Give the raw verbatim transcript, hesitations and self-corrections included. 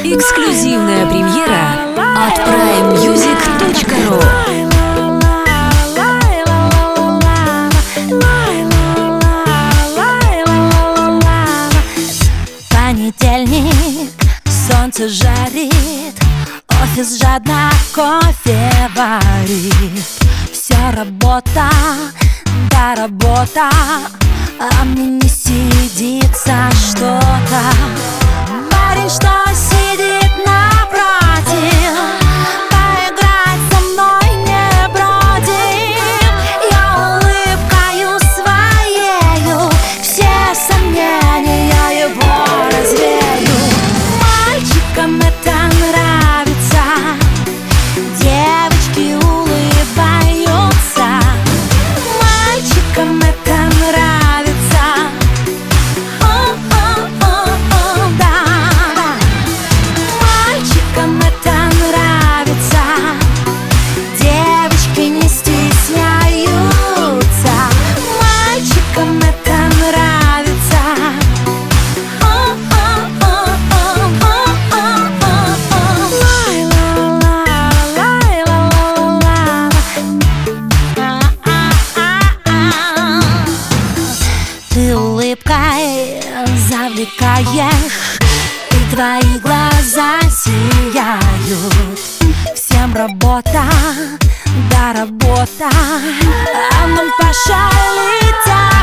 Эксклюзивная премьера от прайм мьюзик точка ру. Понедельник, солнце жарит, офис жадно кофе варит. Все работа, да работа, а мне не сидится что-то. Парень, что сидит напротив, поиграть со мной не против. Я улыбкою своею все сомнения его развею. Мальчикам это нравится, девочки улыбаются. Мальчикам это нравится. О-о-о-о, да, да. Мальчикам это нравится, девочки не стесняются. Мальчикам это нравится. Ты улыбкой завлекаешь, и твои глаза сияют. Всем работа, да работа, а ну пошли летать.